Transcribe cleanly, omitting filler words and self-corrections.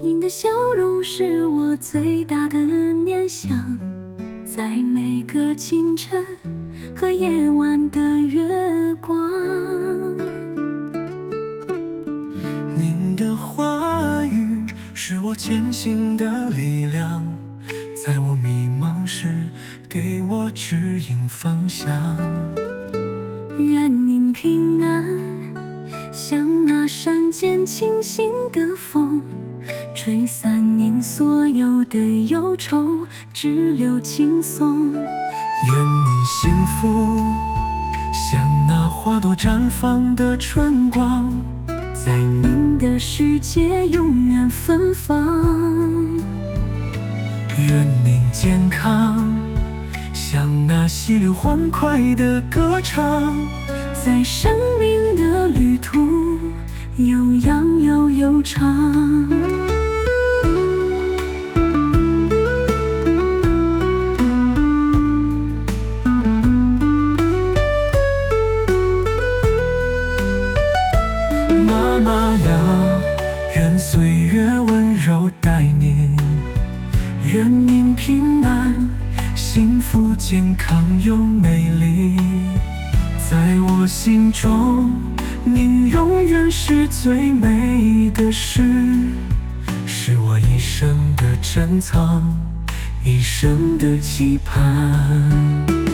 您的笑容是我最大的念想，在每个清晨和夜晚的月光。 您的话语是我前行的力量，在我迷茫时给我指引方向。 愿您平安，像那山间清新的风，吹散您所有的忧愁，只留轻松。 愿你幸福，像那花朵绽放的春光， 在您的世界永远芬芳。 愿您健康，像那溪流欢快的歌唱， 在生命的旅途悠扬又悠长。 妈妈呀，愿岁月温柔待您，愿您平安、幸福、健康又美丽。在我心中，您永远是最美的事，是我一生的珍藏，一生的期盼。